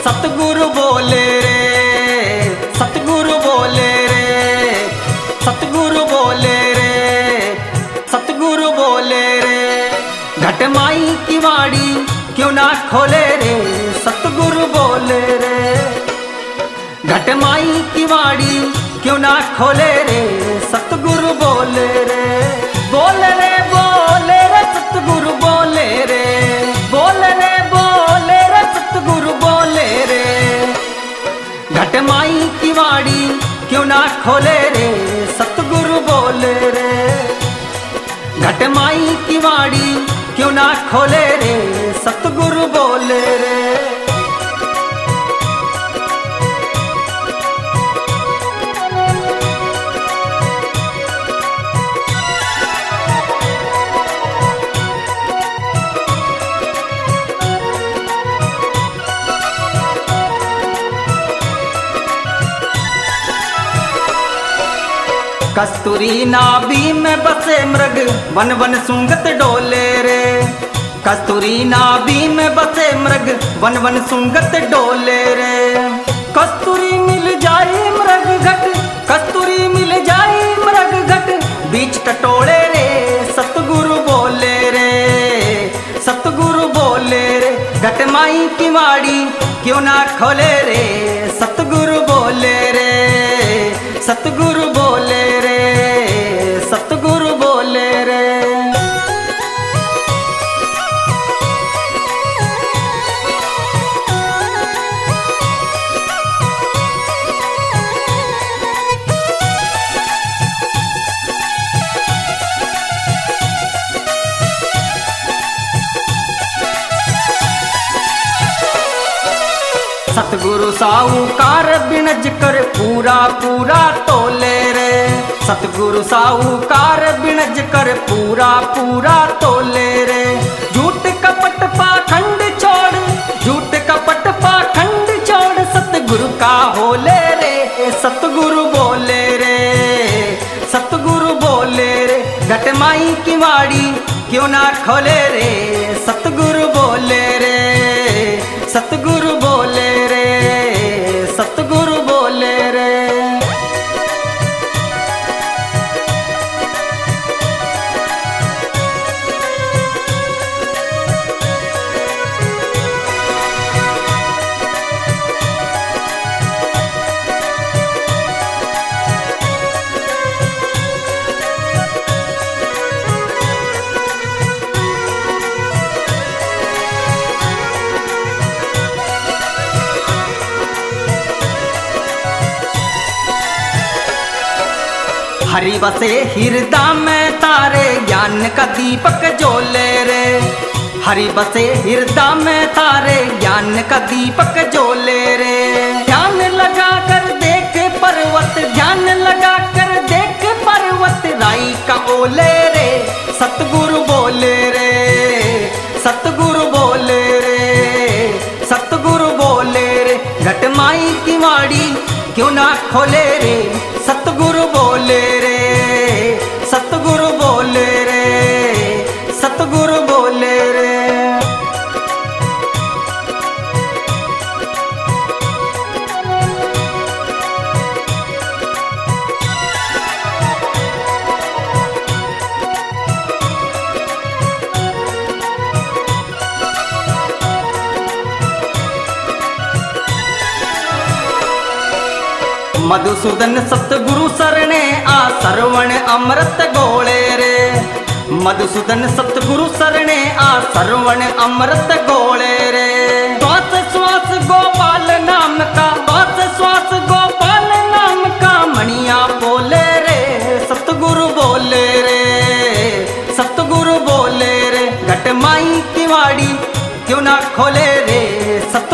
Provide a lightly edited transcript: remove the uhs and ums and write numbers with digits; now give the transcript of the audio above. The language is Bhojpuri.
सतगुरु बोले रे, सतगुरु बोले रे, सतगुरु बोले रे, सतगुरु बोले रे। घट माई की वाड़ी क्यों ना खोले रे, सतगुरु बोले रे। घट माई की वाड़ी क्यों ना खोले रे, सतगुरु बोले रे। बोले रे बोले रे सतगुरु बोले रे, बोले रे बोले रे सतगुरु बोले रे। घट माई की वाड़ी क्यों ना खोले रे, सतगुरु बोले रे। घट माई की वाड़ी क्यों ना खोले रे, सतगुरु बोले रे। कस्तूरी नाभि में बसे मृग वन वन सुंगत डोले रे। कस्तूरी नाभि में बसे मृग वन वन सुंगत डोले रे। कस्तूरी मिल जाए मृग घट, कस्तूरी मिल जाए मृग घट, बीच टटोले रे, सतगुरु बोले रे, सतगुरु बोले रे। घट माई की वाड़ी क्यों ना खोले रे, सतगुरु बोले रे, सतगुरु बोले रे, सतगुरु बोले रे। सतगुरु साहूकार बिनज कर पूरा पूरा तोले रे। सतगुरु साहूकार बिनज कर पूरा पूरा तोले रे। झूठ कपट पाखंड छोड़, झूठ कपट पाखंड छोड़, सतगुरु का होले रे, सतगुरु बोले रे, सतगुरु बोले रे। घट माई की वाड़ी क्यों ना खोले रे, सतगुरु बोले रे, सतगुरु बोले रे, सतगुरु बोले रे। हरि बसे हृदय में तारे ज्ञान का दीपक जोले रे। हरि बसे हृदय में तारे ज्ञान का दीपक जोले रे। ध्यान लगा कर देख पर्वत, ध्यान लगा कर देख पर्वत, राई का ओले रे, सतगुरु बोले रे, सतगुरु बोले रे, सतगुरु बोले रे। घट माई की वाड़ी क्यों ना खोले रे, सतगुरु बोले रे, सतगुरु बोले रे, सतगुरु बोले रे। मधुसूदन सतगुरु सरणे आ सरवण अमृत गोले रे। मधुसूदन सतगुरु सरणे आ सरवण अमृत गोले रे। श्वास श्वास गोपाल नाम का, श्वास श्वास गोपाल नाम का, मणिया बोले रे, सतगुरु बोले रे, सतगुरु बोले रे। घट माई की वाड़ी क्यों ना खोले रे,